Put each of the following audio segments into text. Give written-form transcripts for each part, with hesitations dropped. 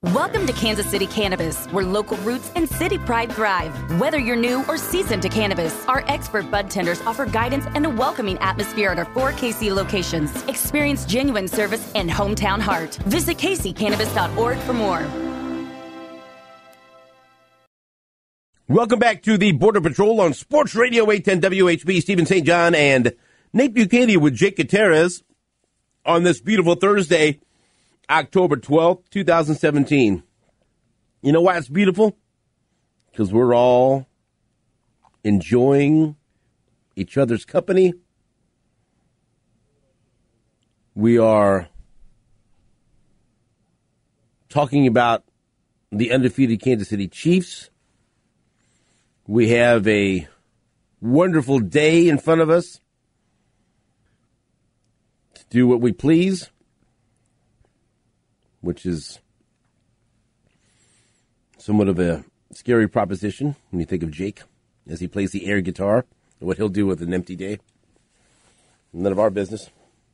Welcome to Kansas City Cannabis, where local roots and city pride thrive. Whether you're new or seasoned to cannabis, our expert bud tenders offer guidance and a welcoming atmosphere at our 4 KC locations. Experience genuine service and hometown heart. Visit kccannabis.org for more. Welcome back to the Border Patrol on Sports Radio 810 WHB. Stephen St. John and Nate Buchanan with Jake Gutierrez on this beautiful Thursday, October 12th, 2017. You know why it's beautiful? Because we're all enjoying each other's company. We are talking about the undefeated Kansas City Chiefs. We have a wonderful day in front of us to do what we please, which is somewhat of a scary proposition when you think of Jake as he plays the air guitar and what he'll do with an empty day. None of our business.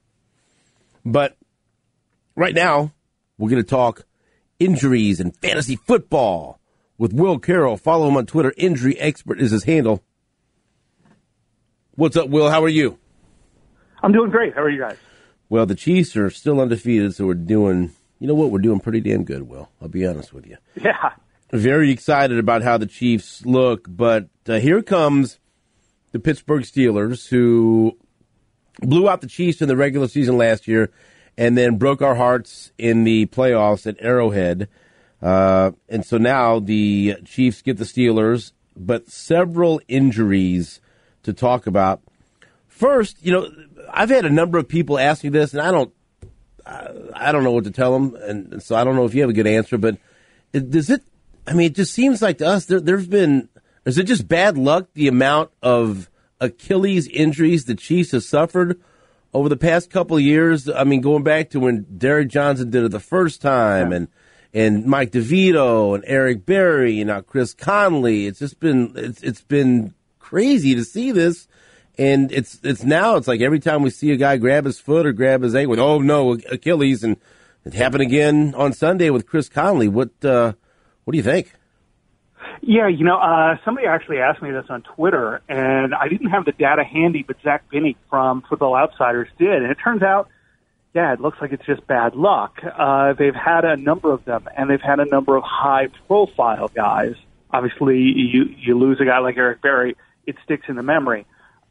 But right now, we're going to talk injuries and fantasy football with Will Carroll. Follow him on Twitter. Injury Expert is his handle. What's up, Will? How are you? I'm doing great. How are you guys? Well, the Chiefs are still undefeated, so we're doing... You know what? We're doing pretty damn good, Will. I'll be honest with you. Yeah. Very excited about how the Chiefs look, but here comes the Pittsburgh Steelers, who blew out the Chiefs in the regular season last year and then broke our hearts in the playoffs at Arrowhead. And so now the Chiefs get the Steelers, but several injuries to talk about. First, I've had a number of people ask me this, and I don't know what to tell them, and so I don't know if you have a good answer, but it just seems like to us is it just bad luck, the amount of Achilles injuries the Chiefs have suffered over the past couple of years? I mean, going back to when Derek Johnson did it the first time, and Mike DeVito and Eric Berry, and now Chris Conley. It's just been crazy to see this. And it's like every time we see a guy grab his foot or grab his ankle, oh no, Achilles, and it happened again on Sunday with Chris Conley. What do you think? Yeah, somebody actually asked me this on Twitter, and I didn't have the data handy, but Zach Binney from Football Outsiders did, and it turns out, yeah, it looks like it's just bad luck. They've had a number of them, and they've had a number of high-profile guys. Obviously, you lose a guy like Eric Berry, it sticks in the memory.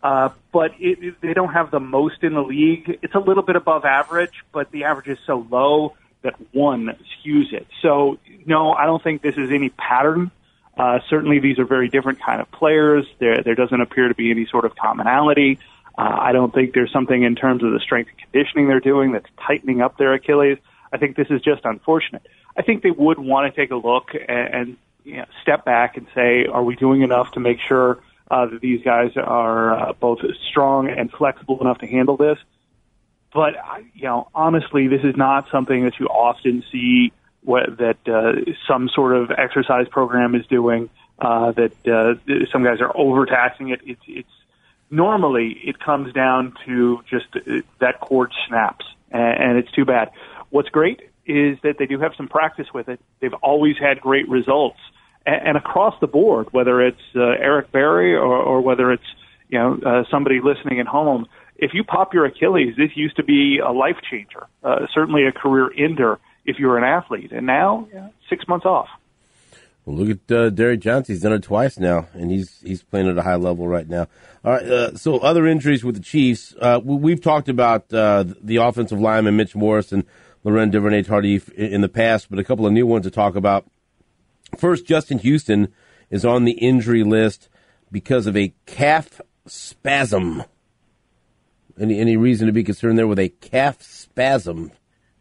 But they don't have the most in the league. It's a little bit above average, but the average is so low that one skews it. So, no, I don't think this is any pattern. Certainly these are very different kind of players. There doesn't appear to be any sort of commonality. I don't think there's something in terms of the strength and conditioning they're doing that's tightening up their Achilles. I think this is just unfortunate. I think they would want to take a look and step back and say, are we doing enough to make sure that these guys are both strong and flexible enough to handle this? But, honestly, this is not something that you often see that some sort of exercise program is doing, that some guys are overtaxing it. It's normally it comes down to just that cord snaps, and it's too bad. What's great is that they do have some practice with it. They've always had great results. And across the board, whether it's Eric Berry or whether it's somebody listening at home, if you pop your Achilles, this used to be a life changer, certainly a career ender if you're an athlete. And now, 6 months off. Well, look at Derek Johnson. He's done it twice now, and he's playing at a high level right now. All right. So other injuries with the Chiefs. We've talked about the offensive lineman Mitch Morris and Loren Duvernay Tardif in the past, but a couple of new ones to talk about. First, Justin Houston is on the injury list because of a calf spasm. Any reason to be concerned there with a calf spasm?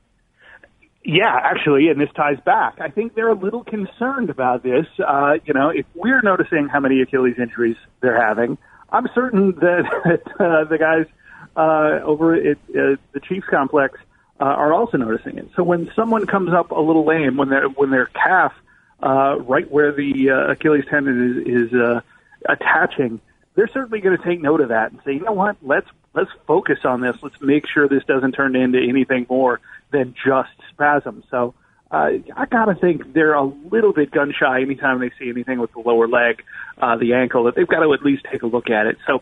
Yeah, actually, and this ties back. I think they're a little concerned about this. If we're noticing how many Achilles injuries they're having, I'm certain that the guys over at the Chiefs complex are also noticing it. So when someone comes up a little lame, when their calf right where the Achilles tendon is attaching, they're certainly going to take note of that and say, you know what, let's focus on this. Let's make sure this doesn't turn into anything more than just spasm. So I got to think they're a little bit gun shy anytime they see anything with the lower leg, the ankle, that they've got to at least take a look at it. So,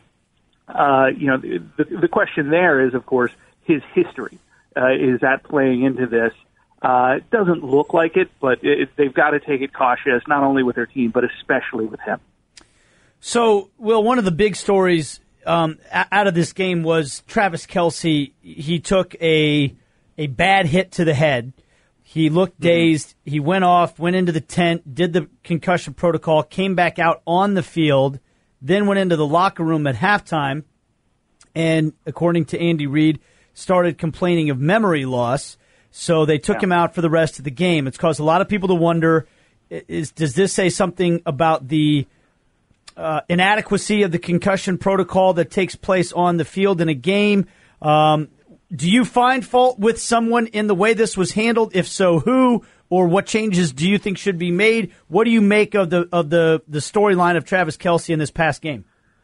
the question there is, of course, his history. Is that playing into this? It doesn't look like it, but they've got to take it cautious, not only with their team, but especially with him. So, Will, one of the big stories out of this game was Travis Kelce. He took a bad hit to the head. He looked dazed. He went into the tent, did the concussion protocol, came back out on the field, then went into the locker room at halftime, and according to Andy Reid, started complaining of memory loss. So they took him out for the rest of the game. It's caused a lot of people to wonder, does this say something about the inadequacy of the concussion protocol that takes place on the field in a game? Do you find fault with someone in the way this was handled? If so, who or what changes do you think should be made? What do you make of the storyline of Travis Kelce in this past game?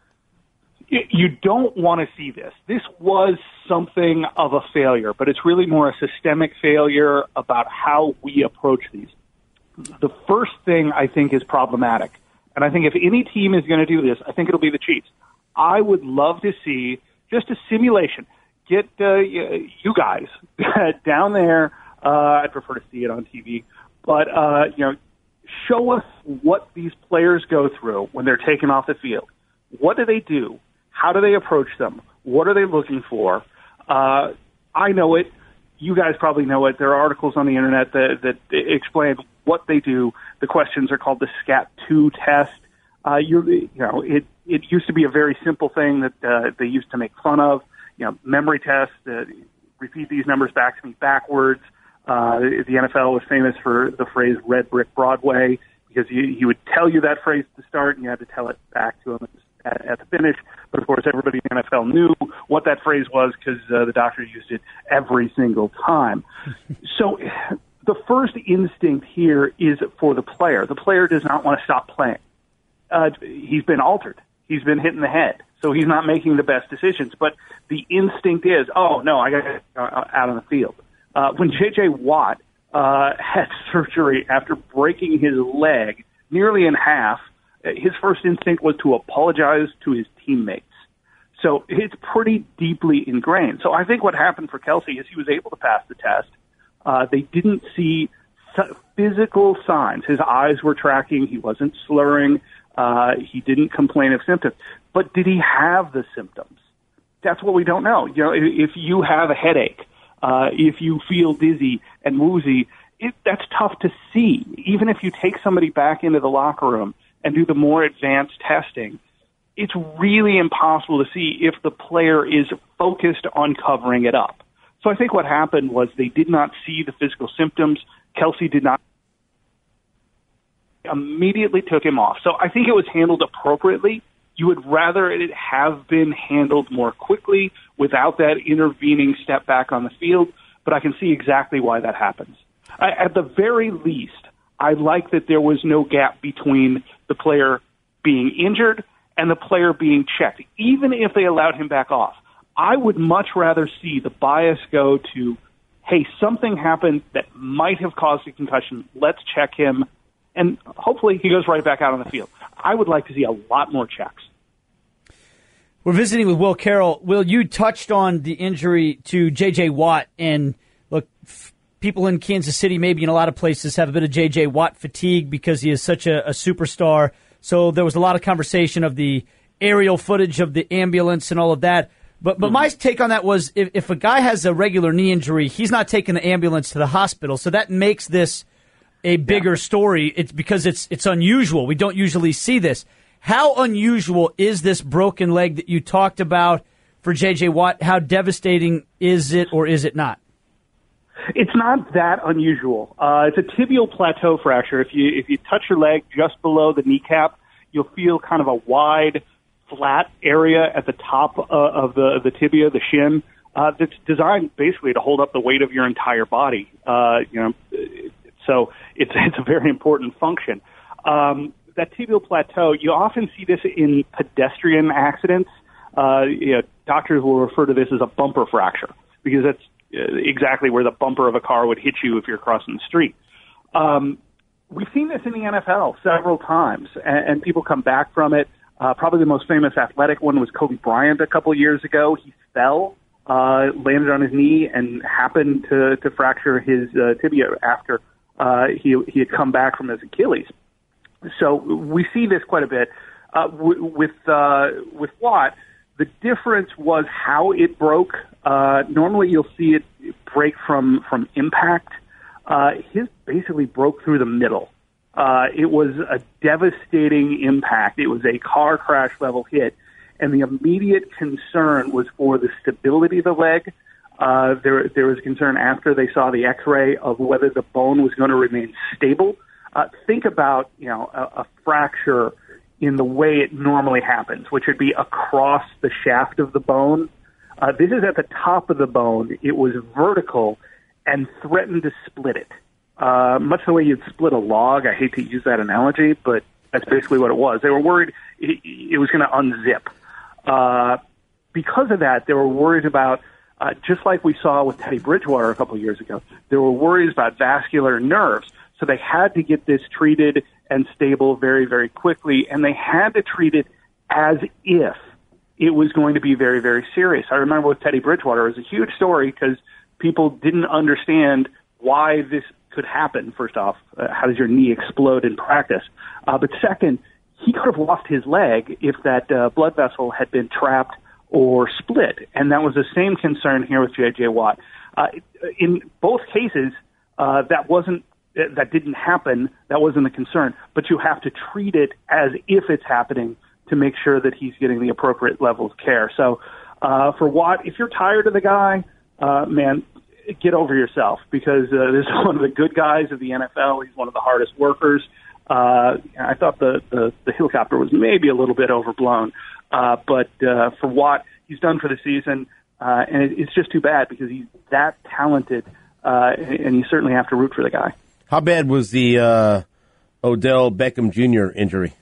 You don't want to see this. This was something of a failure, but it's really more a systemic failure about how we approach these. The first thing I think is problematic, and I think if any team is going to do this, I think it'll be the Chiefs. I would love to see just a simulation. Get you guys down there. I'd prefer to see it on TV, but show us what these players go through when they're taken off the field. What do they do? How do they approach them? What are they looking for? I know it. You guys probably know it. There are articles on the internet that explain what they do. The questions are called the SCAT-2 test. It used to be a very simple thing that they used to make fun of. Memory tests, repeat these numbers back to me backwards. The NFL was famous for the phrase "Red Brick Broadway" because he would tell you that phrase at the start and you had to tell it back to him at the finish. But of course, everybody in the NFL knew what that phrase was because the doctor used it every single time. So the first instinct here is for the player. The player does not want to stop playing. He's been altered. He's been hit in the head. So he's not making the best decisions. But the instinct is, oh, no, I got to get out on the field. When J.J. Watt had surgery after breaking his leg nearly in half, his first instinct was to apologize to his teammates. So it's pretty deeply ingrained. So I think what happened for Kelce is he was able to pass the test. They didn't see physical signs. His eyes were tracking. He wasn't slurring. He didn't complain of symptoms. But did he have the symptoms? That's what we don't know. If you have a headache, if you feel dizzy and woozy, that's tough to see. Even if you take somebody back into the locker room and do the more advanced testing, it's really impossible to see if the player is focused on covering it up. So I think what happened was they did not see the physical symptoms. Kelce did not. Immediately took him off. So I think it was handled appropriately. You would rather it have been handled more quickly without that intervening step back on the field, but I can see exactly why that happens. At the very least, I like that there was no gap between the player being injured and the player being checked, even if they allowed him back off. I would much rather see the bias go to, hey, something happened that might have caused a concussion. Let's check him. And hopefully he goes right back out on the field. I would like to see a lot more checks. We're visiting with Will Carroll. Will, you touched on the injury to J.J. Watt. And look, people in Kansas City, maybe in a lot of places, have a bit of J.J. Watt fatigue because he is such a superstar. So there was a lot of conversation of the aerial footage of the ambulance and all of that. But my take on that was if a guy has a regular knee injury, he's not taking the ambulance to the hospital. So that makes this a bigger story. It's because it's unusual. We don't usually see this. How unusual is this broken leg that you talked about for J.J. Watt? How devastating is it or is it not? It's not that unusual. It's a tibial plateau fracture. If you touch your leg just below the kneecap, you'll feel kind of a wide, flat area at the top of the tibia, the shin, that's designed basically to hold up the weight of your entire body. So it's a very important function. That tibial plateau, you often see this in pedestrian accidents. Doctors will refer to this as a bumper fracture because that's exactly where the bumper of a car would hit you if you're crossing the street. We've seen this in the NFL several times, and people come back from it. Probably the most famous athletic one was Kobe Bryant a couple years ago. He fell, landed on his knee, and happened to fracture his tibia after he had come back from his Achilles. So we see this quite a bit. With Watt, the difference was how it broke. Normally you'll see it break from impact. His basically broke through the middle. It was a devastating impact. It was a car crash level hit, and the immediate concern was for the stability of the leg. There was concern after they saw the X-ray of whether the bone was going to remain stable. Think about, a fracture in the way it normally happens, which would be across the shaft of the bone. This is at the top of the bone. It was vertical and threatened to split it. Much the way you'd split a log. I hate to use that analogy, but that's basically what it was. They were worried it was going to unzip. Because of that, they were worried about, just like we saw with Teddy Bridgewater a couple of years ago, there were worries about vascular nerves. So they had to get this treated and stable very, very quickly, and they had to treat it as if it was going to be very, very serious. I remember with Teddy Bridgewater, it was a huge story because people didn't understand why this could happen. First off, how does your knee explode in practice? But second, he could have lost his leg if that blood vessel had been trapped or split, and that was the same concern here with J.J. Watt. In both cases, that didn't happen. That wasn't the concern. But you have to treat it as if it's happening to make sure that he's getting the appropriate level of care. So for Watt, if you're tired of the guy, man, get over yourself, because this is one of the good guys of the NFL. He's one of the hardest workers. I thought the helicopter was maybe a little bit overblown. But for Watt, he's done for the season. And it's just too bad because he's that talented, and you certainly have to root for the guy. How bad was the Odell Beckham Jr. injury?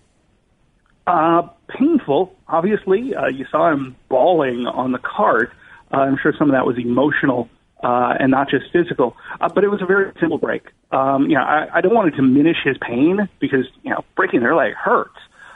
Painful, obviously. You saw him bawling on the cart. I'm sure some of that was emotional and not just physical. But it was a very simple break. I don't want to diminish his pain because, breaking their leg hurts.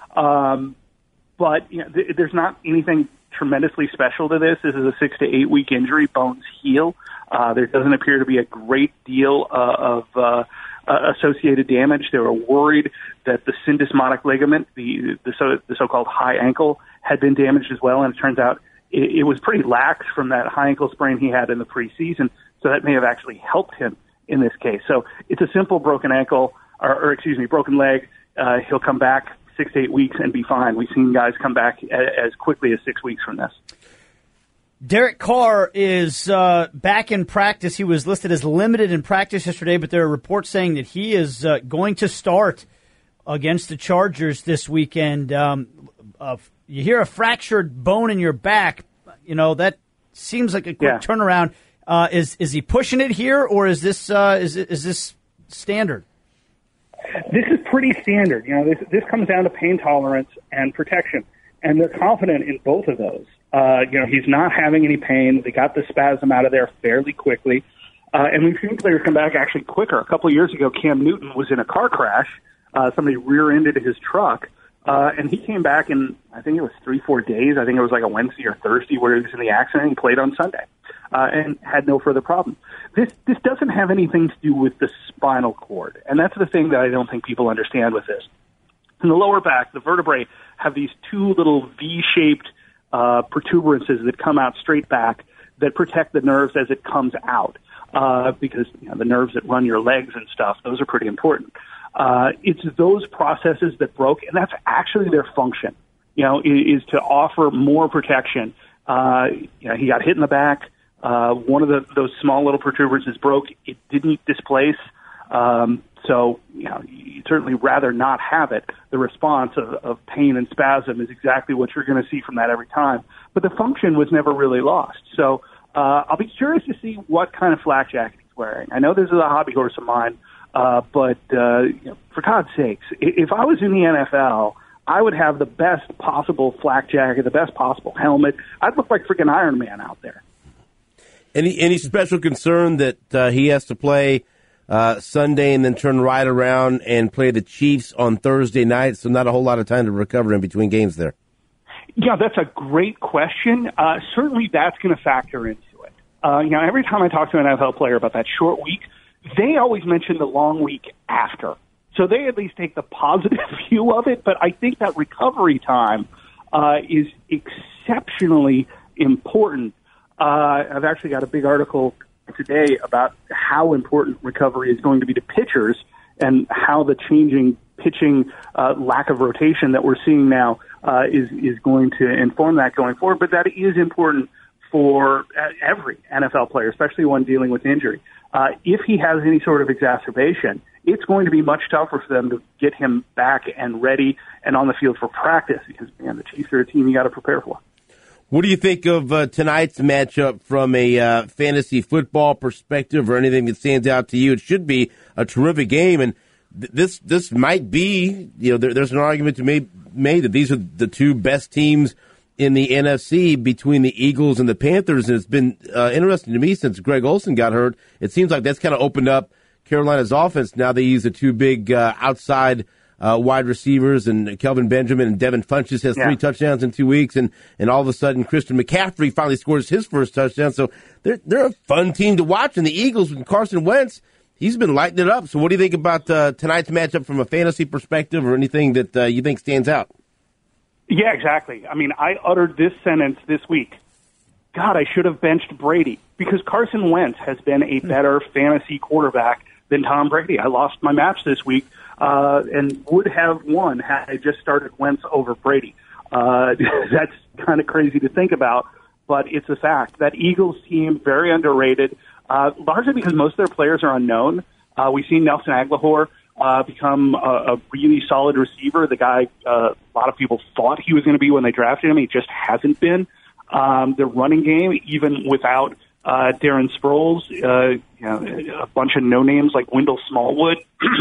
But there's not anything tremendously special to this. This is a 6 to 8 week injury. Bones heal. There doesn't appear to be a great deal of associated damage. They were worried that the syndesmotic ligament, the so-called high ankle, had been damaged as well, and it turns out it was pretty lax from that high ankle sprain he had in the preseason, so that may have actually helped him in this case. So it's a simple broken ankle, broken leg. He'll come back 6 to 8 weeks and be fine. We've seen guys come back as quickly as 6 weeks from this. Derek Carr is back in practice. He was listed as limited in practice yesterday, but there are reports saying that he is going to start against the Chargers this weekend. You hear a fractured bone in your back, that seems like a quick turnaround. Is he pushing it here, or is this standard? This is pretty standard. This comes down to pain tolerance and protection, and they're confident in both of those. He's not having any pain. They got the spasm out of there fairly quickly. And we've seen players come back actually quicker. A couple of years ago, Cam Newton was in a car crash. Somebody rear-ended his truck. And he came back in, I think it was 3-4 days. I think it was like a Wednesday or Thursday where he was in the accident. He played on Sunday and had no further problem. This doesn't have anything to do with the spinal cord. And that's the thing that I don't think people understand with this. In the lower back, the vertebrae have these two little V-shaped protuberances that come out straight back that protect the nerves as it comes out, because the nerves that run your legs and stuff, those are pretty important. It's those processes that broke, and that's actually their function, is to offer more protection. He got hit in the back. One of those small little protuberances broke. It didn't displace. So, you'd certainly rather not have it. The response of pain and spasm is exactly what you're going to see from that every time. But the function was never really lost. So I'll be curious to see what kind of flak jacket he's wearing. I know this is a hobby horse of mine, but for God's sakes, if I was in the NFL, I would have the best possible flak jacket, the best possible helmet. I'd look like freaking Iron Man out there. Any special concern that he has to play Sunday and then turn right around and play the Chiefs on Thursday night. So not a whole lot of time to recover in between games there. Yeah, that's a great question. Certainly that's going to factor into it. Every time I talk to an NFL player about that short week, they always mention the long week after. So they at least take the positive view of it, but I think that recovery time is exceptionally important. I've actually got a big article today about how important recovery is going to be to pitchers and how the changing pitching lack of rotation that we're seeing now is going to inform that going forward. But that is important for every NFL player, especially one dealing with injury. If he has any sort of exacerbation, it's going to be much tougher for them to get him back and ready and on the field for practice because, man, the Chiefs are a team you got to prepare for. What do you think of tonight's matchup from a fantasy football perspective or anything that stands out to you? It should be a terrific game, and this might be, there's an argument to be made that these are the two best teams in the NFC between the Eagles and the Panthers, and it's been interesting to me since Greg Olsen got hurt. It seems like that's kind of opened up Carolina's offense. Now they use the two big outside wide receivers, and Kelvin Benjamin and Devin Funchess has 3 touchdowns in 2 weeks, and all of a sudden Christian McCaffrey finally scores his first touchdown. So they're a fun team to watch, and the Eagles with Carson Wentz, he's been lighting it up. So what do you think about tonight's matchup from a fantasy perspective or anything that you think stands out? Yeah, exactly. I mean, I uttered this sentence this week. God, I should have benched Brady because Carson Wentz has been a better fantasy quarterback than Tom Brady. I lost my match this week and would have won had I just started Wentz over Brady. That's kind of crazy to think about, but it's a fact. That Eagles team, very underrated, largely because most of their players are unknown. We've seen Nelson Aguilar become a really solid receiver. The guy a lot of people thought he was going to be when they drafted him. He just hasn't been. The running game, even without Darren Sproles, a bunch of no-names like Wendell Smallwood,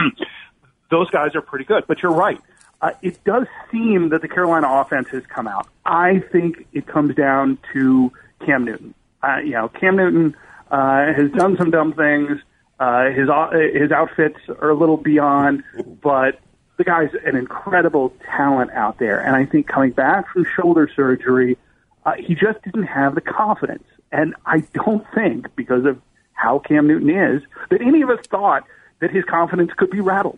those guys are pretty good. But you're right. It does seem that the Carolina offense has come out. I think it comes down to Cam Newton. Cam Newton has done some dumb things. His outfits are a little beyond, but the guy's an incredible talent out there. And I think coming back from shoulder surgery, he just didn't have the confidence. And I don't think, because of how Cam Newton is, that any of us thought that his confidence could be rattled,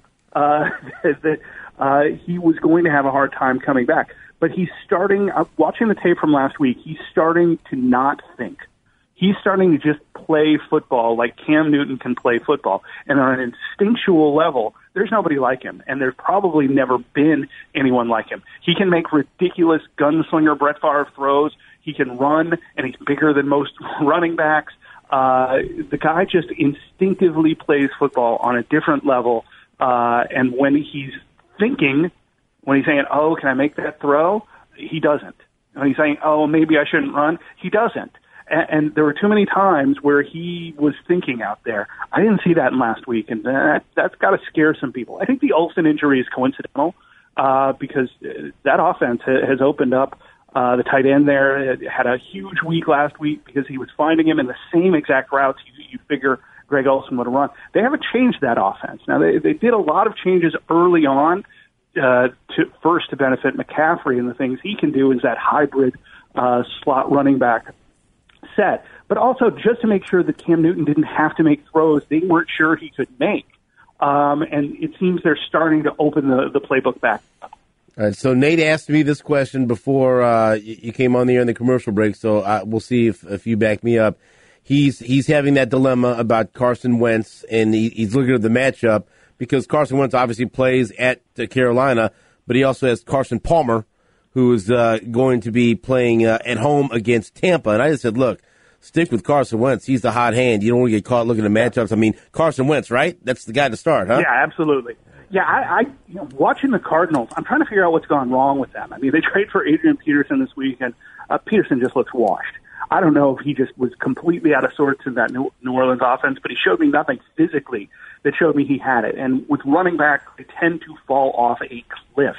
that he was going to have a hard time coming back. But he's starting, watching the tape from last week, he's starting to not think. He's starting to just play football like Cam Newton can play football. And on an instinctual level, there's nobody like him, and there's probably never been anyone like him. He can make ridiculous gunslinger Brett Favre throws. He can run, and he's bigger than most running backs. The guy just instinctively plays football on a different level. And when he's thinking, when he's saying, oh, can I make that throw? He doesn't. When he's saying, oh, maybe I shouldn't run, he doesn't. And there were too many times where he was thinking out there. I didn't see that in last week, and that's got to scare some people. I think the Olsen injury is coincidental because that offense has opened up. The tight end there had a huge week last week because he was finding him in the same exact routes you figure Greg Olsen would have run. They haven't changed that offense. Now, they did a lot of changes early on to benefit McCaffrey, and the things he can do is that hybrid slot running back set, but also just to make sure that Cam Newton didn't have to make throws they weren't sure he could make. And it seems they're starting to open the playbook back up. All right, so Nate asked me this question before you came on the air in the commercial break, so we'll see if you back me up. He's having that dilemma about Carson Wentz, and he's looking at the matchup because Carson Wentz obviously plays at Carolina, but he also has Carson Palmer, who is going to be playing at home against Tampa. And I just said, look, stick with Carson Wentz. He's the hot hand. You don't want to get caught looking at matchups. I mean, Carson Wentz, right? That's the guy to start, huh? Yeah, absolutely. Yeah, I watching the Cardinals, I'm trying to figure out what's gone wrong with them. I mean, they trade for Adrian Peterson this week, and Peterson just looks washed. I don't know if he just was completely out of sorts in that New Orleans offense, but he showed me nothing physically that showed me he had it. And with running back, they tend to fall off a cliff.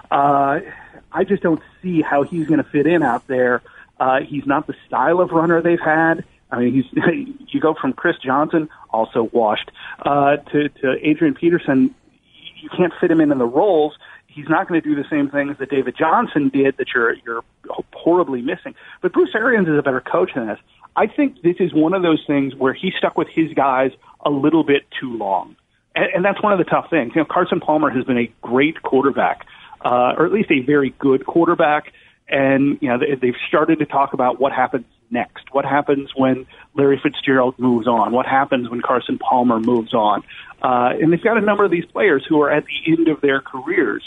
I just don't see how he's going to fit in out there. He's not the style of runner they've had. I mean, you go from Chris Johnson, also washed, to Adrian Peterson. You can't fit him in the roles. He's not going to do the same things that David Johnson did that you're horribly missing. But Bruce Arians is a better coach than this. I think this is one of those things where he stuck with his guys a little bit too long. And that's one of the tough things. You know, Carson Palmer has been a great quarterback, or at least a very good quarterback. And, you know, they've started to talk about what happens next. What happens when Larry Fitzgerald moves on? What happens when Carson Palmer moves on? And they've got a number of these players who are at the end of their careers.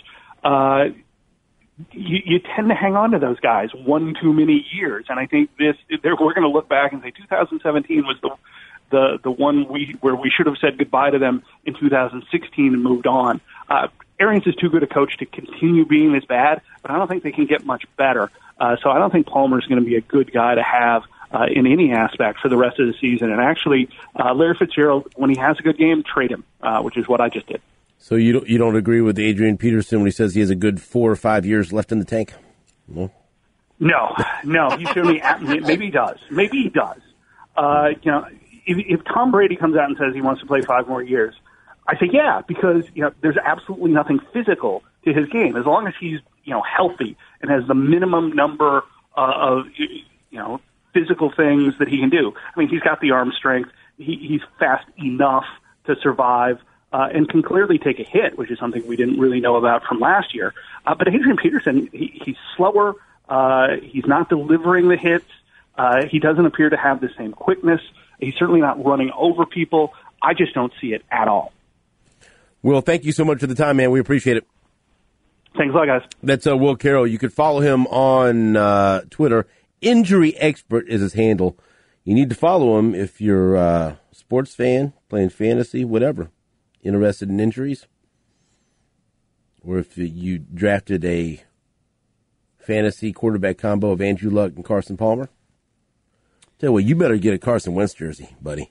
You tend to hang on to those guys one too many years. And I think we're going to look back and say 2017 was the one where we should have said goodbye to them in 2016 and moved on. Arians is too good a coach to continue being this bad, but I don't think they can get much better. So I don't think Palmer's going to be a good guy to have in any aspect for the rest of the season. And actually, Larry Fitzgerald, when he has a good game, trade him, which is what I just did. So you don't agree with Adrian Peterson when he says he has a good 4 or 5 years left in the tank? No. No. He certainly maybe he does. Maybe he does. You know, if Tom Brady comes out and says he wants to play 5 more years, I say yeah, because there's absolutely nothing physical to his game as long as he's healthy and has the minimum number of physical things that he can do. I mean, he's got the arm strength. He's fast enough to survive. And can clearly take a hit, which is something we didn't really know about from last year. But Adrian Peterson, he's slower. He's not delivering the hits. He doesn't appear to have the same quickness. He's certainly not running over people. I just don't see it at all. Will, thank you so much for the time, man. We appreciate it. Thanks a lot, guys. That's Will Carroll. You could follow him on Twitter. Injury Expert is his handle. You need to follow him if you're a sports fan, playing fantasy, whatever. Interested in injuries, or if you drafted a fantasy quarterback combo of Andrew Luck and Carson Palmer, tell you what, you better get a Carson Wentz jersey, buddy.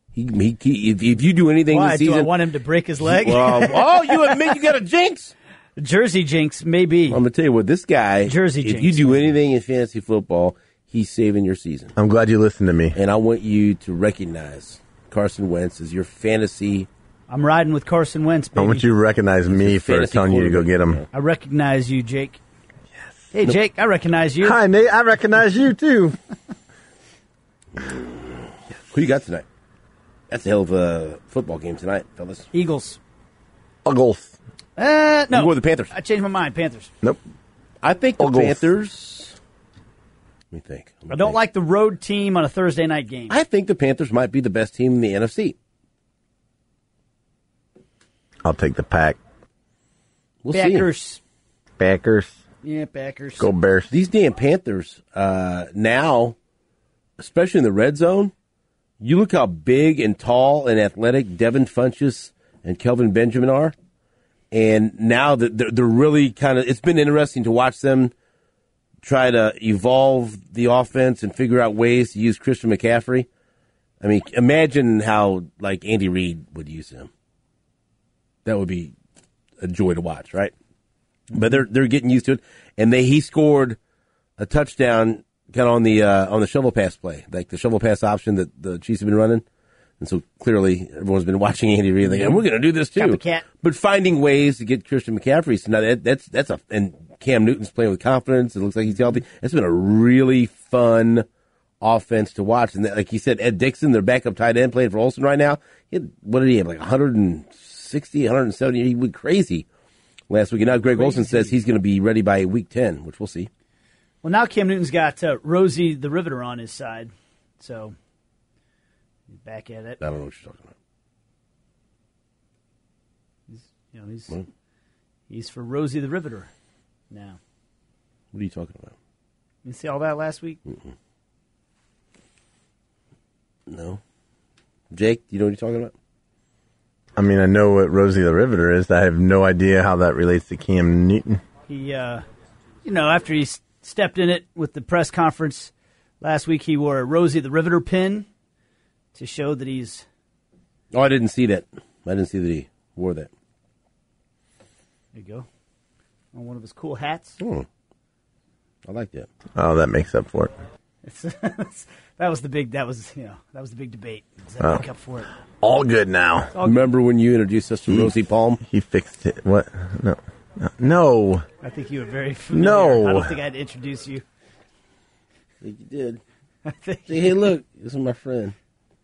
If you do anything this season, do I want him to break his leg? You admit you got a jinx? Jersey jinx, maybe. I'm gonna tell you what, this guy, jersey jinx. If you do anything in fantasy football, he's saving your season. I'm glad you listened to me, and I want you to recognize Carson Wentz as your fantasy. I'm riding with Carson Wentz, baby. I want you to recognize me for telling you to go get him. I recognize you, Jake. Yes. Hey, Jake, I recognize you. Hi, Nate. I recognize you, too. Who you got tonight? That's a hell of a football game tonight, fellas. Eagles. Eagles. No. You go with the Panthers. I changed my mind. Panthers. Nope. I think the Panthers. Let me think. I don't like the road team on a Thursday night game. I think the Panthers might be the best team in the NFC. I'll take the Pack. We'll Packers. See. Packers. Yeah, Packers. Go Bears. These damn Panthers, now, especially in the red zone, you look how big and tall and athletic Devin Funchess and Kelvin Benjamin are. And now that they're really kind of, it's been interesting to watch them try to evolve the offense and figure out ways to use Christian McCaffrey. I mean, imagine how, like, Andy Reid would use him. That would be a joy to watch, right? But they're getting used to it, and he scored a touchdown kind of on the shovel pass play, like the shovel pass option that the Chiefs have been running, and so clearly everyone's been watching Andy Reid, like, and we're going to do this too. But finding ways to get Christian McCaffrey, so now and Cam Newton's playing with confidence. It looks like he's healthy. It's been a really fun offense to watch, and like you said, Ed Dixon, their backup tight end, playing for Olsen right now. What did he have? Like 160, 170. He went crazy last week. And now Greg Olsen says he's going to be ready by week 10, which we'll see. Well, now Cam Newton's got Rosie the Riveter on his side, so he's back at it. I don't know what you're talking about. He's for Rosie the Riveter now. What are you talking about? You see all that last week? Mm-mm. No. Jake, do you know what you're talking about? I mean, I know what Rosie the Riveter is. I have no idea how that relates to Cam Newton. He, after he stepped in it with the press conference last week, he wore a Rosie the Riveter pin to show that he's... Oh, I didn't see that. I didn't see that he wore that. There you go. On one of his cool hats. I like that. Oh, that makes up for it. That was the big debate. Does that make up for it? All good now. Remember when you introduced us to Rosie Palm? He fixed it. What? No. I think you were very familiar. No. I don't think I had to introduce you. I think you did. Say, hey, look, this is my friend.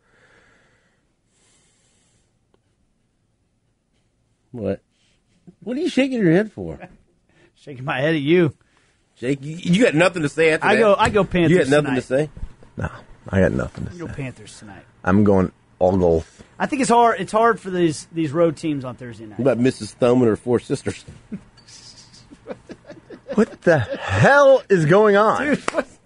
What? What are you shaking your head for? Shaking my head at you. Jake, you got nothing to say after that? I go Panthers. You got nothing tonight. to say? No, I got nothing to I go say. Panthers tonight. I'm going all goals. I think it's hard. It's hard for these road teams on Thursday night. What about Mrs. Thumb and her four sisters? What the hell is going on?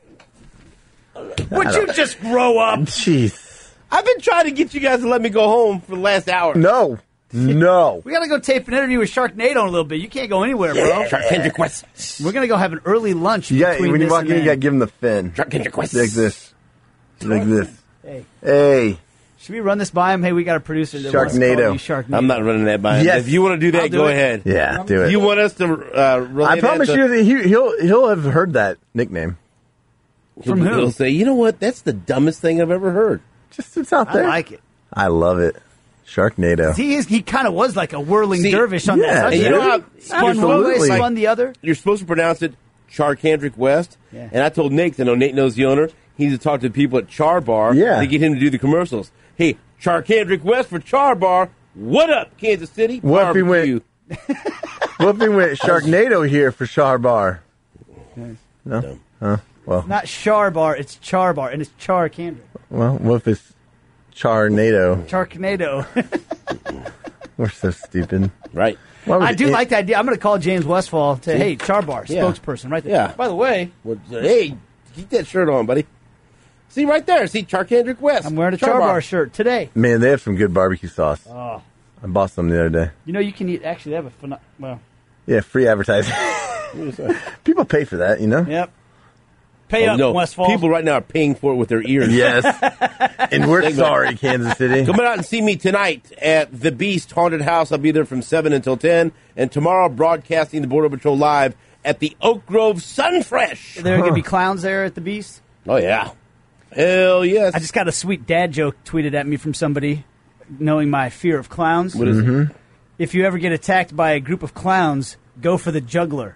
Would you just grow up? Jeez. I've been trying to get you guys to let me go home for the last hour. No. No. We got to go tape an interview with Sharknado in a little bit. You can't go anywhere, bro. Shark Kendrick West. We're going to go have an early lunch. Yeah, between when you this walk and in, you then. got to give him the fin. Shark Kendrick West. Like this. Like this. Hey, Hey. should we run this by him? Hey, we got a producer that wants to call Sharknado. you Sharknado. I'm not running that by him. Yes. If you want to do that, I'll do go it. ahead. Yeah, do it. You want us to relay I promise that you that he'll have heard that nickname. From who? He'll say, you know what? That's the dumbest thing I've ever heard. Just it's out I there. like it. I love it. Sharknado. He kind of was like a whirling See, dervish on yeah, that. And you know how Spun one way, Absolutely. spun the other. you're supposed to pronounce it Charkandrick West. Yeah. And I told Nate, 'cause I know Nate knows the owner, he needs to talk to the people at Char Bar Yeah. to get him to do the commercials. Hey, Charkandrick West for Char Bar. What up, Kansas City? What if he Barbecue. What if we went Sharknado here for Char Bar? No? Huh? Well, Not Char Bar, it's Char Bar, and it's Char Kendrick. what if it's Charnado? Charknado. We're so stupid. Right. Why would I do it- like the idea. I'm going to call James Westfall to, hey, Char Bar, Yeah. spokesperson, right there. Yeah. By the way, Hey, keep that shirt on, buddy. See right there. See Charkandrick West. I'm wearing a Char Bar shirt today. Man, they have some good barbecue sauce. Oh. I bought some the other day. You know, you can eat, actually, they have a, well, Yeah, free advertising. People pay for that, you know? yep. Pay up, no, Westfall. people right now are paying for it with their ears. Yes. And we're sorry, Kansas City. Come out and see me tonight at The Beast Haunted House. I'll be there from 7 until 10. And tomorrow, broadcasting the Border Patrol Live at the Oak Grove Sunfresh. There are going to be clowns there at the Beast. Oh, yeah. Hell yes. I just got a sweet dad joke tweeted at me from somebody, knowing my fear of clowns. What is it? If you ever get attacked by a group of clowns, go for the juggler.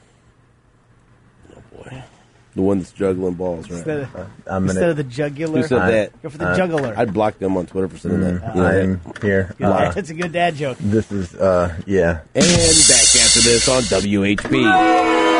The one that's juggling balls, right? Instead of the jugular. Who said that? Go for the juggler. I'd block them on Twitter for saying that. You know I'm here. It's a good dad joke. This is, yeah. And back after this on WHP.